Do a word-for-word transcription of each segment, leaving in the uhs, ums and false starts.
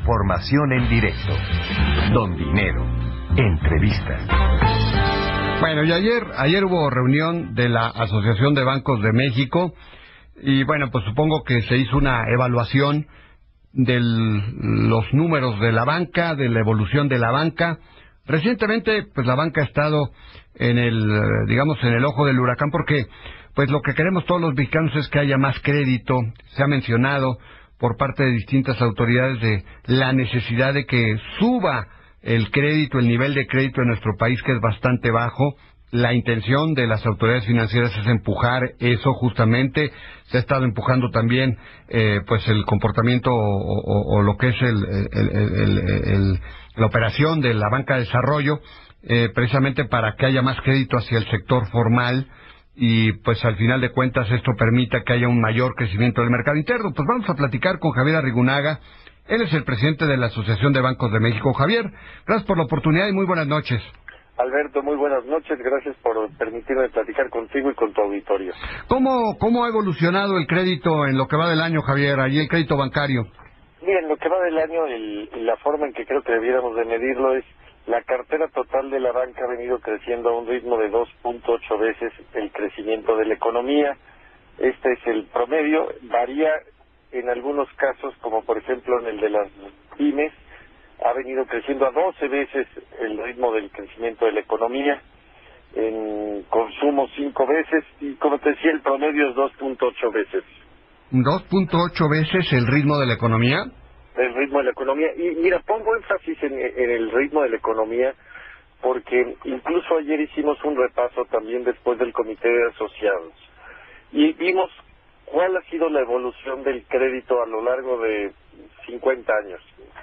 Información en directo. Don Dinero. Entrevista. Bueno, y ayer, ayer hubo reunión de la Asociación de Bancos de México y bueno, pues supongo que se hizo una evaluación de los números de la banca, de la evolución de la banca. Recientemente, pues la banca ha estado en el, digamos, en el ojo del huracán porque, pues lo que queremos todos los mexicanos es que haya más crédito. Se ha mencionado por parte de distintas autoridades de la necesidad de que suba el crédito, el nivel de crédito en nuestro país, que es bastante bajo. La intención de las autoridades financieras es empujar eso justamente. Se ha estado empujando también eh, pues el comportamiento o, o, o lo que es el, el, el, el, el, la operación de la banca de desarrollo, eh, precisamente para que haya más crédito hacia el sector formal y pues al final de cuentas esto permita que haya un mayor crecimiento del mercado interno. Pues vamos a platicar con Javier Arrigunaga. Él es el presidente de la Asociación de Bancos de México. Javier, gracias por la oportunidad y muy buenas noches. Alberto, muy buenas noches. Gracias por permitirme platicar contigo y con tu auditorio. ¿Cómo, cómo ha evolucionado el crédito en lo que va del año, Javier, allí el crédito bancario? Bien, lo que va del año, el, la forma en que creo que debiéramos de medirlo es la cartera total de la banca ha venido creciendo a un ritmo de dos punto ocho veces el crecimiento de la economía. Este es el promedio. Varía en algunos casos, como por ejemplo en el de las pymes, ha venido creciendo a doce veces el ritmo del crecimiento de la economía, en consumo cinco veces, y como te decía, el promedio es dos punto ocho veces. ¿dos punto ocho veces el ritmo de la economía? El ritmo de la economía. Y mira, pongo énfasis en, en el ritmo de la economía, porque incluso ayer hicimos un repaso también después del comité de asociados, y vimos cuál ha sido la evolución del crédito a lo largo de cincuenta años.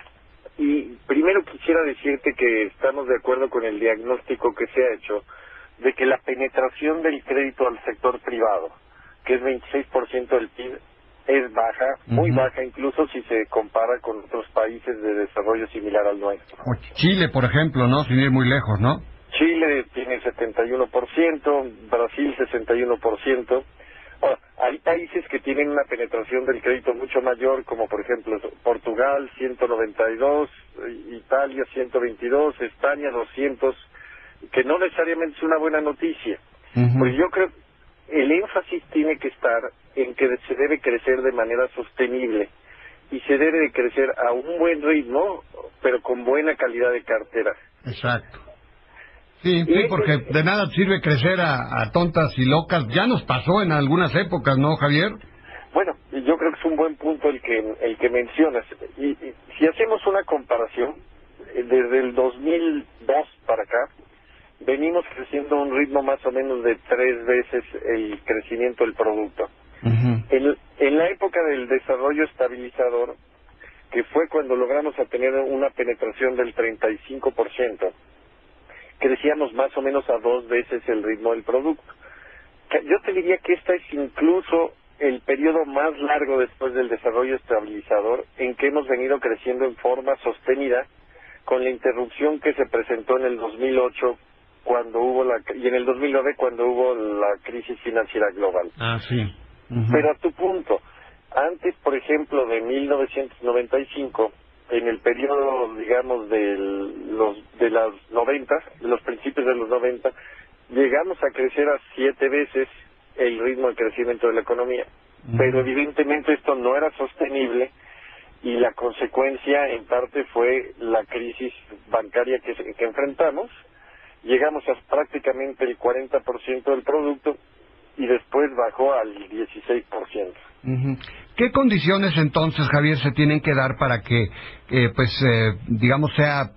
Y primero quisiera decirte que estamos de acuerdo con el diagnóstico que se ha hecho de que la penetración del crédito al sector privado, que es veintiséis por ciento del P I B, es baja, muy Uh-huh. baja incluso si se compara con otros países de desarrollo similar al nuestro. O Chile, por ejemplo, ¿no? Sin ir muy lejos, ¿no? Chile tiene setenta y uno por ciento, Brasil sesenta y uno por ciento. Ahora, hay países que tienen una penetración del crédito mucho mayor, como por ejemplo Portugal, ciento noventa y dos, Italia, ciento veintidós, España, doscientos, que no necesariamente es una buena noticia. Uh-huh. Porque yo creo que el énfasis tiene que estar en que se debe crecer de manera sostenible y se debe de crecer a un buen ritmo, pero con buena calidad de cartera. Exacto. Sí, sí, porque de nada sirve crecer a, a tontas y locas. Ya nos pasó en algunas épocas, ¿no, Javier? Bueno, yo creo que es un buen punto el que el que mencionas. Y, y si hacemos una comparación, desde el dos mil dos para acá, venimos creciendo a un ritmo más o menos de tres veces el crecimiento del producto. Uh-huh. En, en la época del desarrollo estabilizador, que fue cuando logramos a tener una penetración del treinta y cinco por ciento, crecíamos más o menos a dos veces el ritmo del producto. Yo te diría que este es incluso el periodo más largo después del desarrollo estabilizador en que hemos venido creciendo en forma sostenida, con la interrupción que se presentó en el dos mil ocho cuando hubo la y en el dos mil nueve cuando hubo la crisis financiera global. Ah, sí. Uh-huh. Pero a tu punto, antes, por ejemplo, de mil novecientos noventa y cinco, en el periodo, digamos, de los de las noventa, de los principios de los noventa, llegamos a crecer a siete veces el ritmo de crecimiento de la economía. Uh-huh. Pero evidentemente esto no era sostenible y la consecuencia en parte fue la crisis bancaria que, que enfrentamos. Llegamos a prácticamente el cuarenta por ciento del producto y después bajó al dieciséis por ciento. Uh-huh. ¿Qué condiciones entonces, Javier, se tienen que dar para que, eh, pues, eh, digamos, sea,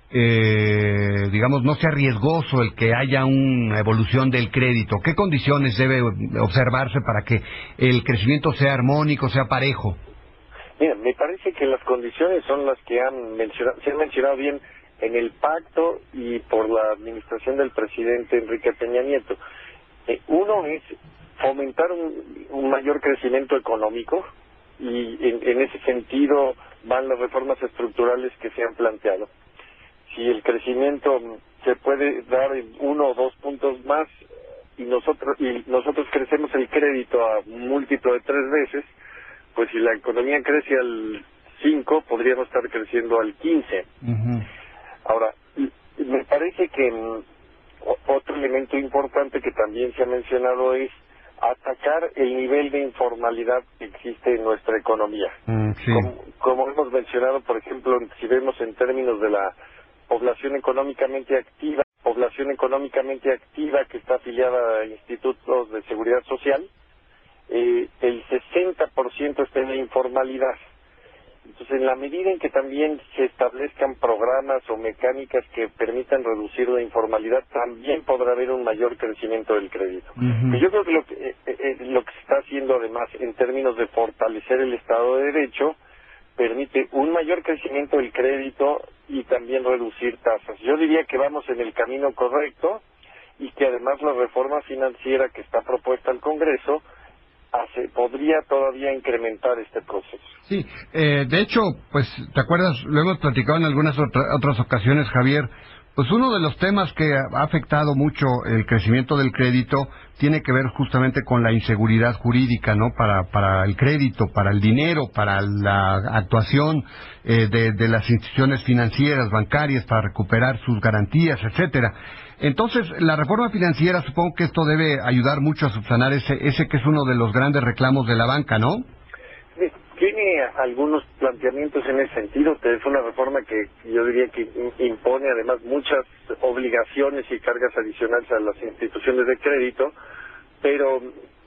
eh, digamos, no sea riesgoso el que haya una evolución del crédito? ¿Qué condiciones debe observarse para que el crecimiento sea armónico, sea parejo? Mira, me parece que las condiciones son las que han mencionado, se han mencionado bien en el pacto y por la administración del presidente Enrique Peña Nieto. Eh, uno es fomentar un, un mayor crecimiento económico y en, en ese sentido van las reformas estructurales que se han planteado. Si el crecimiento se puede dar en uno o dos puntos más y nosotros y nosotros crecemos el crédito a un múltiplo de tres veces, pues si la economía crece al cinco, podríamos estar creciendo al quince. Uh-huh. Ahora, me parece que mm, otro elemento importante que también se ha mencionado es atacar el nivel de informalidad que existe en nuestra economía. Mm, sí. como, como hemos mencionado, por ejemplo, si vemos en términos de la población económicamente activa, población económicamente activa que está afiliada a institutos de seguridad social, eh, el sesenta por ciento está en la informalidad. Entonces, en la medida en que también se establezcan programas o mecánicas que permitan reducir la informalidad, también podrá haber un mayor crecimiento del crédito. Uh-huh. Y yo creo que lo que, eh, eh, lo que se está haciendo, además, en términos de fortalecer el Estado de Derecho, permite un mayor crecimiento del crédito y también reducir tasas. Yo diría que vamos en el camino correcto y que además la reforma financiera que está propuesta al Congreso hace, podría todavía incrementar este proceso. Sí, eh, de hecho, pues, ¿te acuerdas? Lo hemos platicado en algunas otra, otras ocasiones, Javier. Pues uno de los temas que ha afectado mucho el crecimiento del crédito tiene que ver justamente con la inseguridad jurídica, ¿no? Para para el crédito, para el dinero, para la actuación eh, de, de las instituciones financieras, bancarias, para recuperar sus garantías, etcétera. Entonces, la reforma financiera, supongo que esto debe ayudar mucho a subsanar ese ese que es uno de los grandes reclamos de la banca, ¿no? Tiene algunos planteamientos en ese sentido. Es una reforma que yo diría que impone además muchas obligaciones y cargas adicionales a las instituciones de crédito, pero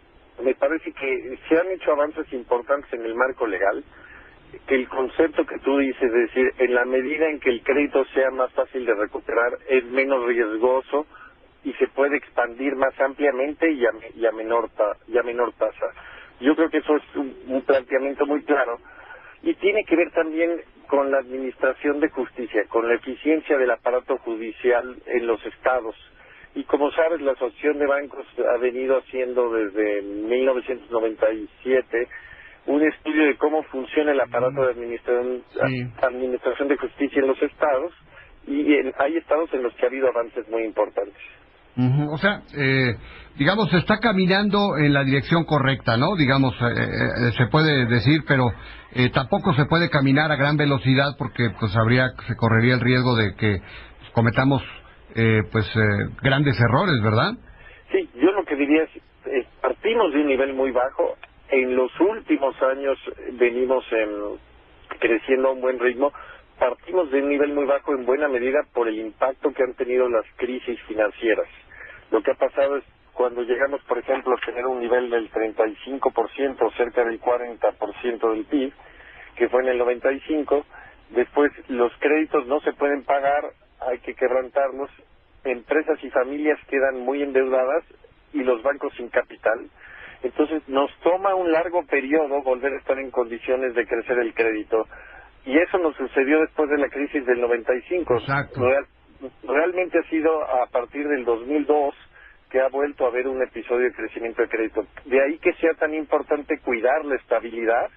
me parece que se han hecho avances importantes en el marco legal, que el concepto que tú dices, es decir, en la medida en que el crédito sea más fácil de recuperar, es menos riesgoso y se puede expandir más ampliamente y a, y a menor ta, y a menor tasa. Yo creo que eso es un, un planteamiento muy claro y tiene que ver también con la administración de justicia, con la eficiencia del aparato judicial en los estados. Y como sabes, la Asociación de Bancos ha venido haciendo desde mil novecientos noventa y siete un estudio de cómo funciona el aparato de administración, sí. administración de justicia en los estados, y en, hay estados en los que ha habido avances muy importantes. Uh-huh. O sea, eh, digamos, se está caminando en la dirección correcta, ¿no? Digamos, eh, eh, se puede decir, pero eh, tampoco se puede caminar a gran velocidad porque pues habría, se correría el riesgo de que pues, cometamos eh, pues eh, grandes errores, ¿verdad? Sí, yo lo que diría es, eh, partimos de un nivel muy bajo. En los últimos años venimos en, creciendo a un buen ritmo. Partimos de un nivel muy bajo en buena medida por el impacto que han tenido las crisis financieras. Lo que ha pasado es cuando llegamos, por ejemplo, a tener un nivel del treinta y cinco por ciento, cerca del cuarenta por ciento del P I B, que fue en el noventa y cinco, después los créditos no se pueden pagar, hay que quebrantarlos, empresas y familias quedan muy endeudadas y los bancos sin capital. Entonces nos toma un largo periodo volver a estar en condiciones de crecer el crédito. Y eso nos sucedió después de la crisis del noventa y cinco. Exacto. Real, realmente ha sido a partir del dos mil dos que ha vuelto a haber un episodio de crecimiento de crédito. De ahí que sea tan importante cuidar la estabilidad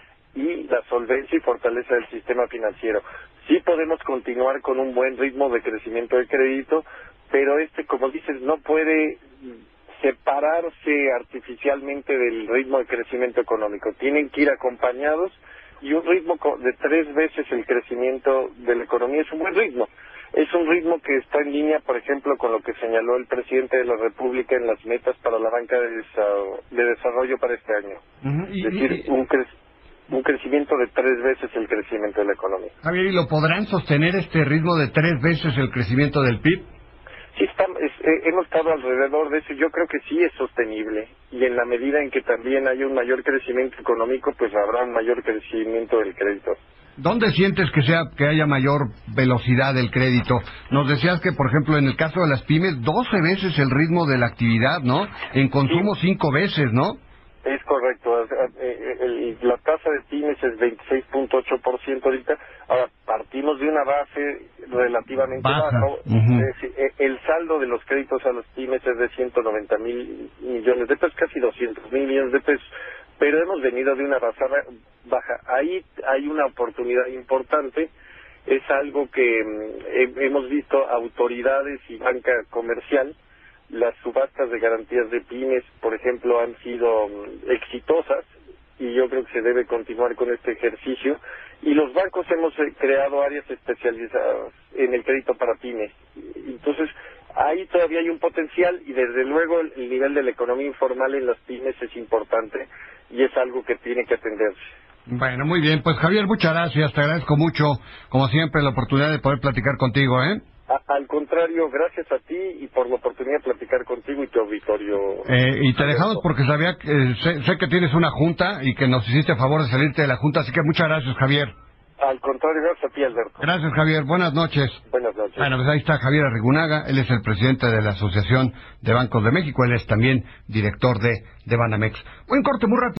y la solvencia y fortaleza del sistema financiero. Sí podemos continuar con un buen ritmo de crecimiento de crédito, pero este, como dices, no puede separarse artificialmente del ritmo de crecimiento económico. Tienen que ir acompañados, y un ritmo de tres veces el crecimiento de la economía es un buen ritmo. Es un ritmo que está en línea, por ejemplo, con lo que señaló el presidente de la República en las metas para la banca de, desa- de desarrollo para este año. Uh-huh. y, Es decir, y, un, cre- un crecimiento de tres veces el crecimiento de la economía. Javier, ¿y lo podrán sostener este ritmo de tres veces el crecimiento del P I B? Sí, está, es, eh, hemos estado alrededor de eso. Yo creo que sí es sostenible, y en la medida en que también hay un mayor crecimiento económico, pues habrá un mayor crecimiento del crédito. ¿Dónde sientes que sea que haya mayor velocidad del crédito? Nos decías que, por ejemplo, en el caso de las pymes, doce veces el ritmo de la actividad, ¿no? En consumo, Sí. cinco veces, ¿no? Es correcto. El, el, la tasa de pymes es veintiséis punto ocho por ciento ahorita. Ahora, partimos de una base relativamente baja. baja. Uh-huh. Es, el saldo de los créditos a las pymes es de ciento noventa mil millones de pesos, casi doscientos mil millones de pesos. Pero hemos venido de una base baja. Ahí hay una oportunidad importante. Es algo que eh, hemos visto autoridades y banca comercial. Las subastas de garantías de pymes, por ejemplo, han sido um, exitosas, y yo creo que se debe continuar con este ejercicio Y los bancos hemos eh, creado áreas especializadas en el crédito para pymes. Entonces, ahí todavía hay un potencial y desde luego el, el nivel de la economía informal en las pymes es importante y es algo que tiene que atenderse. Bueno, muy bien. Pues Javier, muchas gracias. Te agradezco mucho, como siempre, la oportunidad de poder platicar contigo, ¿eh? A, al contrario, gracias a ti y por la oportunidad de platicar contigo y tu auditorio. Eh, y te dejamos porque sabía que, eh, sé, sé que tienes una junta y que nos hiciste favor de salirte de la junta, así que muchas gracias, Javier. Al contrario, gracias a ti, Alberto. Gracias, Javier. Buenas noches. Buenas noches. Bueno, pues ahí está Javier Arrigunaga. Él es el presidente de la Asociación de Bancos de México. Él es también director de, de Banamex. Buen corte, muy rápido.